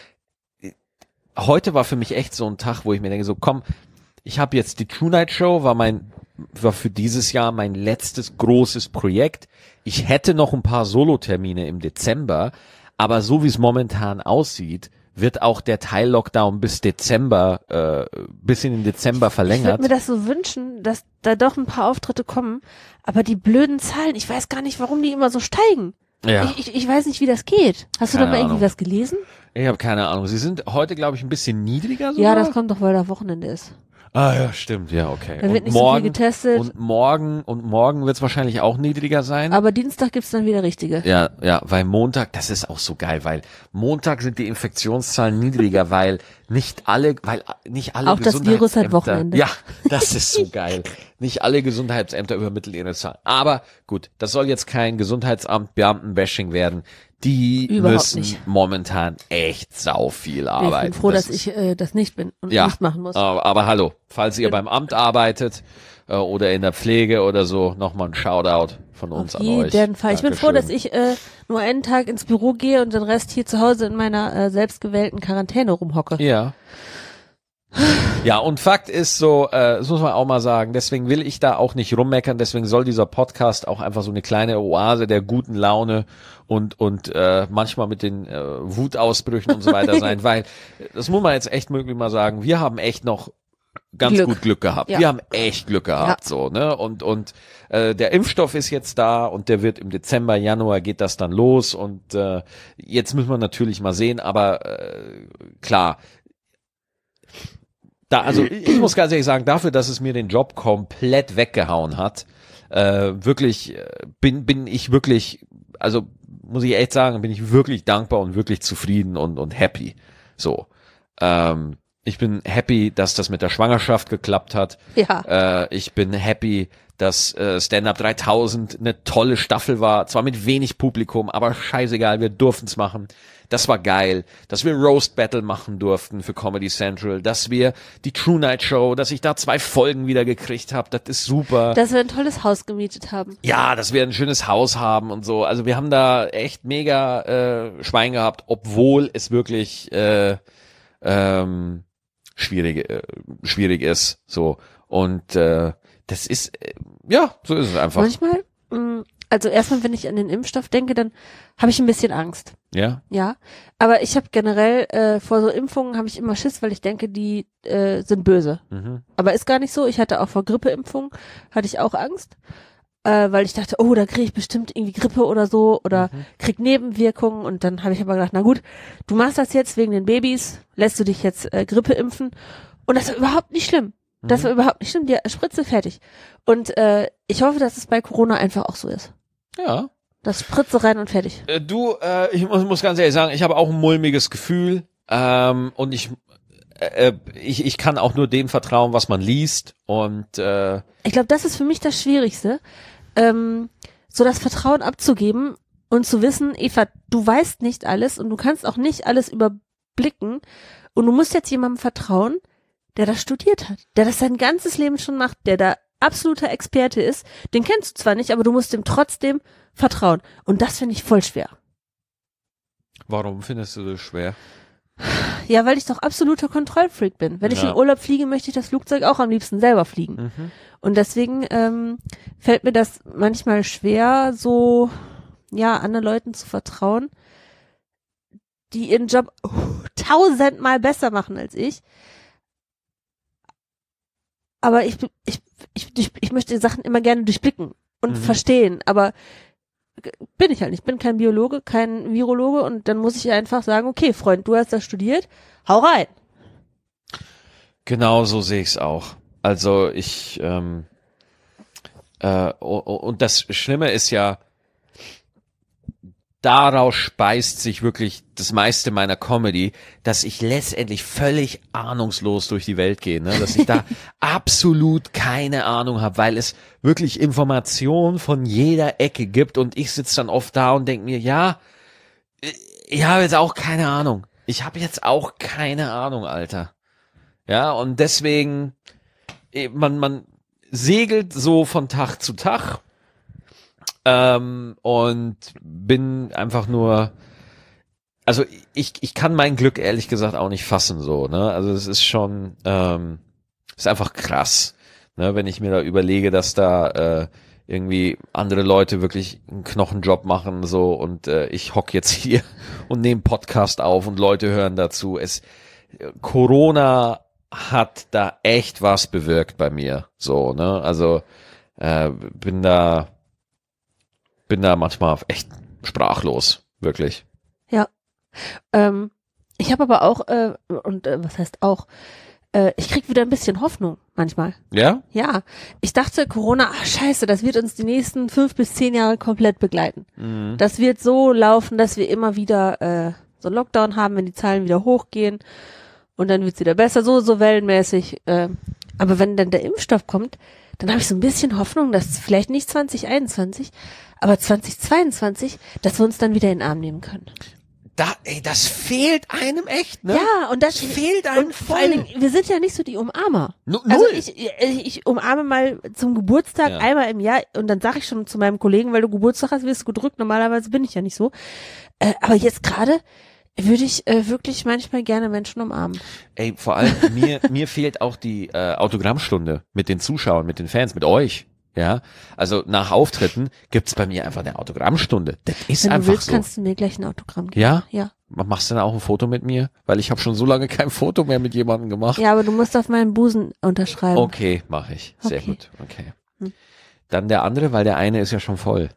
Speaker 1: heute war für mich echt so ein Tag, wo ich mir denke, so komm, ich habe jetzt die True Night Show, war mein war für dieses Jahr mein letztes großes Projekt. Ich hätte noch ein paar Solotermine im Dezember, aber so wie es momentan aussieht, wird auch der Teil-Lockdown bis Dezember, äh, bis in den Dezember
Speaker 2: Ich
Speaker 1: verlängert.
Speaker 2: würde mir das so wünschen, dass da doch ein paar Auftritte kommen, aber die blöden Zahlen, ich weiß gar nicht, warum die immer so steigen.
Speaker 1: Ja.
Speaker 2: Ich, ich, ich weiß nicht, wie das geht. Hast du da
Speaker 1: Keine
Speaker 2: mal irgendwie
Speaker 1: Ahnung.
Speaker 2: was gelesen?
Speaker 1: Ich habe keine Ahnung. Sie sind heute, glaube ich, ein bisschen niedriger sogar.
Speaker 2: Ja, das kommt doch, weil da Wochenende ist.
Speaker 1: Ah ja, stimmt. Ja, okay.
Speaker 2: Da wird
Speaker 1: und
Speaker 2: nicht so viel
Speaker 1: morgen
Speaker 2: getestet.
Speaker 1: und morgen und morgen wird es wahrscheinlich auch niedriger sein.
Speaker 2: Aber Dienstag gibt's dann wieder richtige.
Speaker 1: Ja, ja, weil Montag, das ist auch so geil, weil Montag sind die Infektionszahlen niedriger, weil nicht alle, weil nicht alle
Speaker 2: Auch das Virus hat
Speaker 1: Gesundheitsämter-
Speaker 2: Wochenende.
Speaker 1: Ja, das ist so geil. Nicht alle Gesundheitsämter übermitteln ihre Zahlen. Aber gut, das soll jetzt kein Gesundheitsamt Beamten-Bashing werden. Die
Speaker 2: Überhaupt
Speaker 1: müssen
Speaker 2: nicht.
Speaker 1: momentan echt sau viel
Speaker 2: Ich
Speaker 1: arbeiten.
Speaker 2: bin froh,
Speaker 1: Das
Speaker 2: dass
Speaker 1: ist-
Speaker 2: ich äh, das nicht bin und
Speaker 1: ja,
Speaker 2: nicht machen muss.
Speaker 1: Aber, aber hallo, falls ihr beim Amt arbeitet äh, oder in der Pflege oder so, nochmal ein Shoutout von uns
Speaker 2: Auf
Speaker 1: an euch.
Speaker 2: jeden Fall. Ich bin froh, dass
Speaker 1: Dankeschön.
Speaker 2: ich äh, nur einen Tag ins Büro gehe und den Rest hier zu Hause in meiner äh, selbstgewählten Quarantäne rumhocke.
Speaker 1: Ja. Ja, und Fakt ist so, äh, das muss man auch mal sagen, deswegen will ich da auch nicht rummeckern, deswegen soll dieser Podcast auch einfach so eine kleine Oase der guten Laune und und äh, manchmal mit den äh, Wutausbrüchen und so weiter sein, weil das muss man jetzt echt möglich mal sagen, wir haben echt noch ganz
Speaker 2: Glück.
Speaker 1: gut Glück gehabt.
Speaker 2: Ja.
Speaker 1: Wir haben echt Glück gehabt, so, ne? Und und äh, der Impfstoff ist jetzt da und der wird im Dezember, Januar geht das dann los und äh, jetzt müssen wir natürlich mal sehen, aber äh, klar, da, also ich muss ganz ehrlich sagen, dafür, dass es mir den Job komplett weggehauen hat, äh, wirklich äh, bin bin ich wirklich, also muss ich echt sagen, bin ich wirklich dankbar und wirklich zufrieden und und happy. So, ähm, Ich bin happy, dass das mit der Schwangerschaft geklappt hat.
Speaker 2: Ja.
Speaker 1: Äh, ich bin happy, dass äh, Stand-Up dreitausend eine tolle Staffel war. Zwar mit wenig Publikum, aber scheißegal, wir durften es machen. Das war geil. Dass wir Roast Battle machen durften für Comedy Central. Dass wir die True Night Show, dass ich da zwei Folgen wieder gekriegt habe. Das ist super.
Speaker 2: Dass wir ein tolles Haus gemietet haben.
Speaker 1: Ja, dass wir ein schönes Haus haben und so. Also wir haben da echt mega äh, Schwein gehabt, obwohl es wirklich äh, ähm, schwierig, äh, schwierig ist. So. Und äh, das ist, äh, ja, so ist es einfach.
Speaker 2: Manchmal, mh, also erstmal, wenn ich an den Impfstoff denke, dann habe ich ein bisschen Angst.
Speaker 1: Ja?
Speaker 2: Ja, aber ich habe generell äh, vor so Impfungen habe ich immer Schiss, weil ich denke, die äh, sind böse.
Speaker 1: Mhm.
Speaker 2: Aber ist gar nicht so. Ich hatte auch vor Grippeimpfungen, hatte ich auch Angst, äh, weil ich dachte, oh, da kriege ich bestimmt irgendwie Grippe oder so oder
Speaker 1: Mhm.
Speaker 2: krieg Nebenwirkungen. Und dann habe ich aber gedacht, na gut, du machst das jetzt wegen den Babys, lässt du dich jetzt äh, Grippe impfen. Und das war überhaupt nicht schlimm. Das war überhaupt nicht schlimm. Die Spritze fertig. Und äh, ich hoffe, dass es bei Corona einfach auch so ist.
Speaker 1: Ja.
Speaker 2: Das Spritze rein und fertig.
Speaker 1: Äh, du, äh, ich muss, muss ganz ehrlich sagen, ich habe auch ein mulmiges Gefühl ähm, und ich, äh, ich ich kann auch nur dem vertrauen, was man liest und äh,
Speaker 2: Ich glaube, das ist für mich das Schwierigste, ähm, so das Vertrauen abzugeben und zu wissen, Eva, du weißt nicht alles und du kannst auch nicht alles überblicken und du musst jetzt jemandem vertrauen, der das studiert hat, der das sein ganzes Leben schon macht, der da absoluter Experte ist. Den kennst du zwar nicht, aber du musst dem trotzdem vertrauen. Und das finde ich voll schwer.
Speaker 1: warum findest du das schwer?
Speaker 2: Ja, weil ich doch absoluter Kontrollfreak bin. Wenn ich
Speaker 1: Ja.
Speaker 2: in Urlaub fliege, möchte ich das Flugzeug auch am liebsten selber fliegen.
Speaker 1: Mhm.
Speaker 2: Und deswegen ähm, fällt mir das manchmal schwer, so ja anderen Leuten zu vertrauen, die ihren Job tausendmal besser machen als ich. Aber ich ich ich ich, ich möchte die Sachen immer gerne durchblicken und
Speaker 1: Mhm.
Speaker 2: verstehen. Aber bin ich halt nicht. Ich bin kein Biologe, kein Virologe und dann muss ich einfach sagen, okay, Freund, du hast das studiert, hau rein.
Speaker 1: Genau so sehe ich es auch. Also ich ähm, äh, und das Schlimme ist ja, daraus speist sich wirklich das meiste meiner Comedy, dass ich letztendlich völlig ahnungslos durch die Welt gehe, ne? Dass ich da absolut keine Ahnung habe, weil es wirklich Informationen von jeder Ecke gibt und ich sitze dann oft da und denke mir, ja, ich habe jetzt auch keine Ahnung. Ich habe jetzt auch keine Ahnung, Alter. Ja, und deswegen, man, man segelt so von Tag zu Tag. Ähm, und bin einfach nur, also ich ich kann mein Glück ehrlich gesagt auch nicht fassen so, ne? Also es ist schon, ähm, ist einfach krass, ne? Wenn ich mir da überlege, dass da äh, irgendwie andere Leute wirklich einen Knochenjob machen so und äh, ich hock jetzt hier und nehme Podcast auf und Leute hören dazu. Es Corona hat da echt was bewirkt bei mir, so, ne? Also äh, bin da bin da manchmal echt sprachlos, wirklich.
Speaker 2: Ja. Ähm, ich habe aber auch, äh, und äh, was heißt auch, äh, ich krieg wieder ein bisschen Hoffnung manchmal.
Speaker 1: Ja?
Speaker 2: Ja. Ich dachte, Corona, ach scheiße, das wird uns die nächsten fünf bis zehn Jahre komplett begleiten.
Speaker 1: Mhm.
Speaker 2: Das wird so laufen, dass wir immer wieder äh, so Lockdown haben, wenn die Zahlen wieder hochgehen und dann wird's wieder besser, so, so wellenmäßig. Äh, aber wenn dann der Impfstoff kommt, dann habe ich so ein bisschen Hoffnung, dass vielleicht nicht zwanzig einundzwanzig, aber zwanzig zweiundzwanzig, dass wir uns dann wieder in den Arm nehmen können.
Speaker 1: Da, ey, das fehlt einem echt, ne?
Speaker 2: Ja, und das
Speaker 1: Das fehlt einem
Speaker 2: und vor allen
Speaker 1: voll.
Speaker 2: Dingen, wir sind ja nicht so die Umarmer.
Speaker 1: Nu-
Speaker 2: Also
Speaker 1: null.
Speaker 2: ich, ich, ich umarme mal zum Geburtstag
Speaker 1: Ja.
Speaker 2: einmal im Jahr und dann sage ich schon zu meinem Kollegen, weil du Geburtstag hast, wirst du gedrückt. Normalerweise bin ich ja nicht so. Äh, aber jetzt gerade würde ich äh, wirklich manchmal gerne Menschen umarmen.
Speaker 1: Ey, vor allem, mir, mir fehlt auch die äh, Autogrammstunde mit den Zuschauern, mit den Fans, mit euch. Ja, also nach Auftritten gibt's bei mir einfach eine Autogrammstunde. Das ist
Speaker 2: Wenn du
Speaker 1: einfach
Speaker 2: willst,
Speaker 1: so.
Speaker 2: kannst du mir gleich ein Autogramm geben.
Speaker 1: Ja?
Speaker 2: Ja.
Speaker 1: Machst du dann auch ein Foto mit mir? Weil ich habe schon so lange kein Foto mehr mit jemandem gemacht.
Speaker 2: Ja, aber du musst auf meinen Busen unterschreiben.
Speaker 1: Okay, mache ich. Sehr
Speaker 2: Okay.
Speaker 1: gut. Okay.
Speaker 2: Hm.
Speaker 1: Dann der andere, weil der eine ist ja schon voll.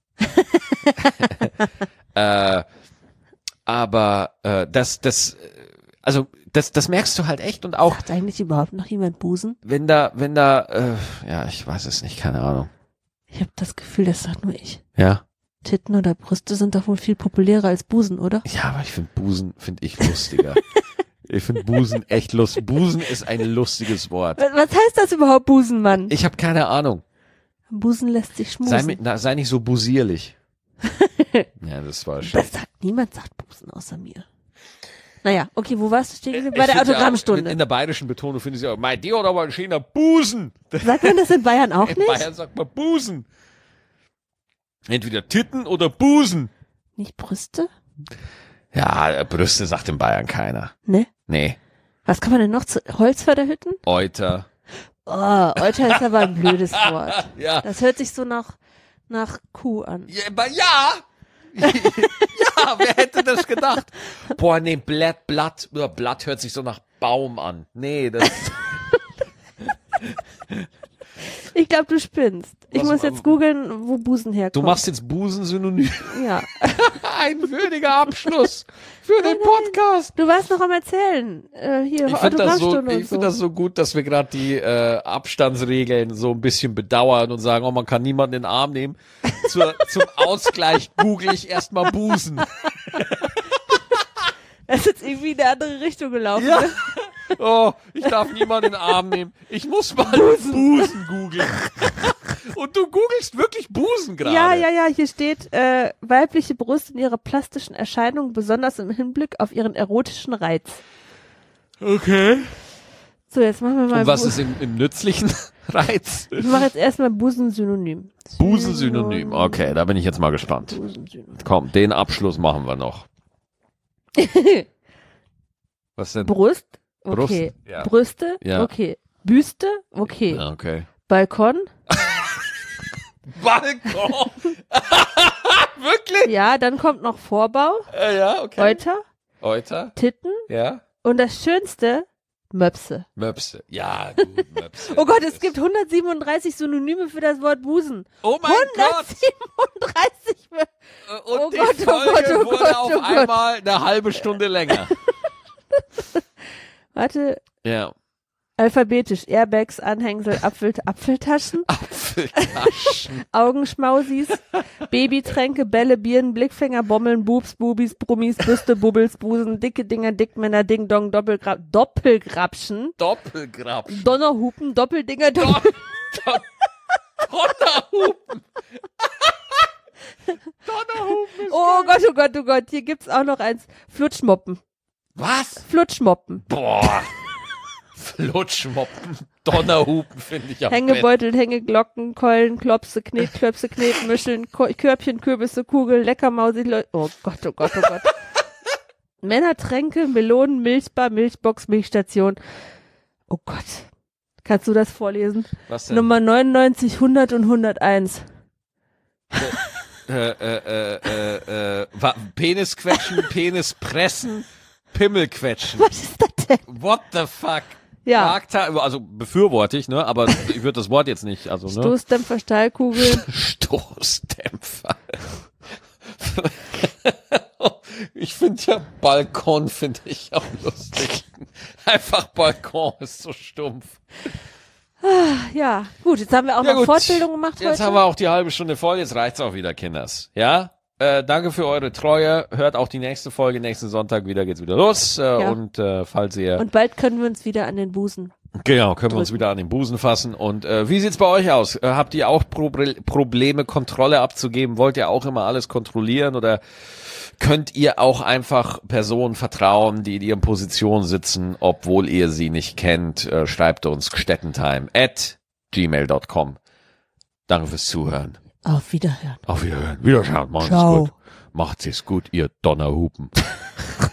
Speaker 1: äh, aber äh, das, das, äh, also das, das merkst du halt echt und auch,
Speaker 2: Sagt eigentlich überhaupt noch jemand Busen?
Speaker 1: wenn da, wenn da, äh, ja, ich weiß es nicht, keine Ahnung.
Speaker 2: Ich habe das Gefühl, das sagt nur ich.
Speaker 1: Ja.
Speaker 2: Titten oder Brüste sind doch wohl viel populärer als Busen, oder?
Speaker 1: Ja, aber ich finde Busen, finde ich lustiger. Ich finde Busen echt lustig. Busen ist ein lustiges Wort.
Speaker 2: Was heißt das überhaupt, Busenmann?
Speaker 1: Ich habe keine Ahnung.
Speaker 2: Busen lässt sich schmusen.
Speaker 1: Sei, mit, na, sei nicht so busierlich. Ja, das war schön.
Speaker 2: Das sagt niemand, sagt Busen außer mir. Naja, okay, wo warst du stehen geblieben? Bei
Speaker 1: Ich
Speaker 2: der
Speaker 1: find ja,
Speaker 2: Autogrammstunde.
Speaker 1: in der bayerischen Betonung finde ich ja, mein Dio hat aber ein schöner Busen.
Speaker 2: Sagt man das in Bayern auch
Speaker 1: In
Speaker 2: nicht?
Speaker 1: Bayern sagt man Busen. Entweder Titten oder Busen.
Speaker 2: Nicht Brüste?
Speaker 1: Ja, Brüste sagt in Bayern keiner.
Speaker 2: Ne?
Speaker 1: Nee.
Speaker 2: Was kann man denn noch zu Holzförderhütten?
Speaker 1: Euter.
Speaker 2: Oh, Euter ist aber ein blödes Wort.
Speaker 1: Ja.
Speaker 2: Das hört sich so nach, nach Kuh an.
Speaker 1: Ja, aber ja. Ja, wer hätte das gedacht? Boah, nee, Blatt, Blatt, oder Blatt hört sich so nach Baum an. Nee, das.
Speaker 2: Ich glaube, du spinnst. Ich
Speaker 1: Was-
Speaker 2: muss jetzt googeln, wo Busen herkommt.
Speaker 1: Du machst jetzt Busen-Synonym.
Speaker 2: Ja.
Speaker 1: Ein würdiger Abschluss für den Podcast.
Speaker 2: Du warst noch am Erzählen. Äh, hier,
Speaker 1: Ich finde das, so,
Speaker 2: Autogrammstunde
Speaker 1: ich
Speaker 2: und
Speaker 1: find
Speaker 2: so.
Speaker 1: das so gut, dass wir gerade die äh, Abstandsregeln so ein bisschen bedauern und sagen, oh, man kann niemanden in den Arm nehmen. Zur, zum Ausgleich google ich erstmal Busen.
Speaker 2: Das ist jetzt irgendwie in eine andere Richtung gelaufen.
Speaker 1: Ja.
Speaker 2: Ne?
Speaker 1: Oh, ich darf niemanden in den Arm nehmen. Ich muss mal Busen, Busen googeln. Und du googelst wirklich Busen gerade.
Speaker 2: Ja, ja, ja, hier steht, äh, weibliche Brust in ihrer plastischen Erscheinung, besonders im Hinblick auf ihren erotischen Reiz.
Speaker 1: Okay.
Speaker 2: So, jetzt machen wir mal.
Speaker 1: Und was
Speaker 2: Bu-
Speaker 1: ist im, im nützlichen Reiz?
Speaker 2: Ich mache jetzt erstmal Busen-Synonym.
Speaker 1: Busen-Synonym. Okay, da bin ich jetzt mal gespannt.
Speaker 2: Busen-Synonym.
Speaker 1: Komm, den Abschluss machen wir noch. Was denn?
Speaker 2: Brust?
Speaker 1: Brust,
Speaker 2: Okay.
Speaker 1: ja.
Speaker 2: Brüste?
Speaker 1: Ja.
Speaker 2: Okay. Büste? Okay.
Speaker 1: Ja, okay.
Speaker 2: Balkon?
Speaker 1: Balkon! Wirklich?
Speaker 2: Ja, dann kommt noch Vorbau,
Speaker 1: Äh, ja, okay.
Speaker 2: Euter,
Speaker 1: Euter?
Speaker 2: Titten
Speaker 1: Ja.
Speaker 2: und das Schönste, Möpse.
Speaker 1: Möpse. Ja, gut, Möpse.
Speaker 2: Oh Gott, es gibt hundertsiebenunddreißig Synonyme für das Wort Busen.
Speaker 1: Oh mein Gott!
Speaker 2: hundertsiebenunddreißig Mö-
Speaker 1: Und
Speaker 2: Oh
Speaker 1: die
Speaker 2: Gott, oh
Speaker 1: Folge
Speaker 2: Gott, oh
Speaker 1: wurde
Speaker 2: Gott,
Speaker 1: auf
Speaker 2: oh Gott.
Speaker 1: einmal eine halbe Stunde länger.
Speaker 2: Warte,
Speaker 1: Ja.
Speaker 2: alphabetisch. Airbags, Anhängsel, Apfel, Apfeltaschen,
Speaker 1: Apfeltaschen.
Speaker 2: Augenschmausis, Babytränke, Bälle, Birnen, Blickfänger, Bommeln, Bubs, Bubis, Brummis, Büste, Bubbels, Busen, dicke Dinger, Dickmänner, Ding Dong, Doppelgrab, Doppelgrabschen,
Speaker 1: Doppelgrabschen.
Speaker 2: Donnerhupen, Doppeldinger, Doppel
Speaker 1: Donnerhupen. Donnerhupen ist
Speaker 2: Oh
Speaker 1: geil.
Speaker 2: Gott, oh Gott, oh Gott, hier gibt's auch noch eins. Flutschmoppen.
Speaker 1: Was?
Speaker 2: Flutschmoppen.
Speaker 1: Boah. Flutschmoppen. Donnerhupen finde ich am besten.
Speaker 2: Hängebeutel, Hängeglocken, Keulen, Klopse, Knetklöpse, Knetmuscheln, Ko Körbchen, Kürbisse, Kugel, Leckermausi, Leu Oh Gott, oh Gott, oh Gott. Männertränke, Melonen, Milchbar, Milchbox, Milchstation. Oh Gott. Kannst du das vorlesen?
Speaker 1: Was denn?
Speaker 2: Nummer neunundneunzig, hundert und hunderteins.
Speaker 1: Äh, äh, äh, äh, äh, wa- Penis quetschen, Penis pressen, Pimmel quetschen.
Speaker 2: Was ist das denn?
Speaker 1: What the fuck?
Speaker 2: Ja.
Speaker 1: Markta- also befürworte ich, ne? Aber ich würde das Wort jetzt nicht, also ne?
Speaker 2: Stoßdämpfer, Stahlkugel.
Speaker 1: Stoßdämpfer. Ich finde ja Balkon finde ich auch lustig. Einfach Balkon ist so stumpf.
Speaker 2: Ja, gut, jetzt haben wir auch
Speaker 1: Ja,
Speaker 2: noch
Speaker 1: gut.
Speaker 2: Fortbildung gemacht
Speaker 1: Jetzt
Speaker 2: heute.
Speaker 1: haben wir auch die halbe Stunde voll, jetzt reicht's auch wieder, Kinders. Ja? Äh, danke für eure Treue. Hört auch die nächste Folge, nächsten Sonntag wieder geht's wieder los. Äh,
Speaker 2: Ja.
Speaker 1: Und äh, falls ihr
Speaker 2: Und bald können wir uns wieder an den Busen.
Speaker 1: genau, können wir uns
Speaker 2: drücken.
Speaker 1: wieder an den Busen fassen. Und äh, wie sieht's bei euch aus? Äh, habt ihr auch Pro Probleme, Kontrolle abzugeben? Wollt ihr auch immer alles kontrollieren oder könnt ihr auch einfach Personen vertrauen, die in ihren Positionen sitzen, obwohl ihr sie nicht kennt? Äh, schreibt uns gstettentime at gmail dot com. Danke fürs Zuhören.
Speaker 2: Auf Wiederhören.
Speaker 1: Auf Wiederhören. Wiederschauen. Macht's
Speaker 2: Ciao.
Speaker 1: gut. Macht's es gut, ihr Donnerhupen.